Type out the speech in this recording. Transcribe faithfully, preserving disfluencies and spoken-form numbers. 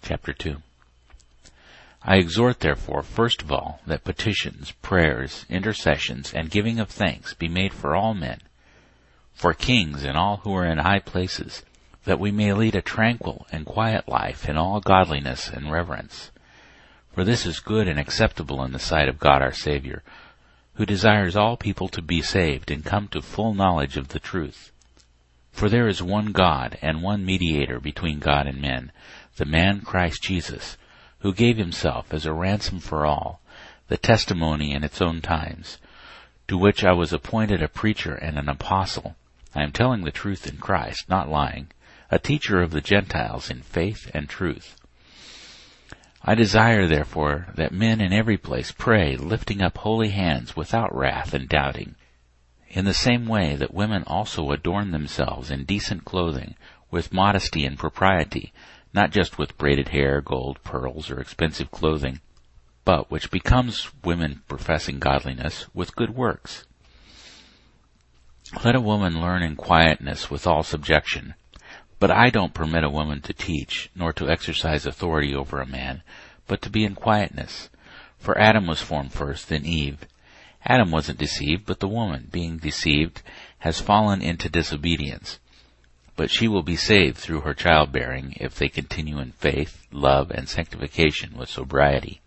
Chapter two. I exhort, therefore, first of all, that petitions, prayers, intercessions, and giving of thanks be made for all men, for kings and all who are in high places, that we may lead a tranquil and quiet life in all godliness and reverence. For this is good and acceptable in the sight of God our Savior, who desires all people to be saved and come to full knowledge of the truth. For there is one God and one mediator between God and men, the man Christ Jesus, who gave himself as a ransom for all, the testimony in its own times, to which I was appointed a preacher and an apostle. I am telling the truth in Christ, not lying, a teacher of the Gentiles in faith and truth. I desire, therefore, that men in every place pray, lifting up holy hands without wrath and doubting, in the same way that women also adorn themselves in decent clothing, with modesty and propriety, not just with braided hair, gold, pearls, or expensive clothing, but which becomes women professing godliness with good works. Let a woman learn in quietness with all subjection. But I don't permit a woman to teach, nor to exercise authority over a man, but to be in quietness. For Adam was formed first, then Eve. Adam wasn't deceived, but the woman, being deceived, has fallen into disobedience. But she will be saved through her childbearing if they continue in faith, love, and sanctification with sobriety.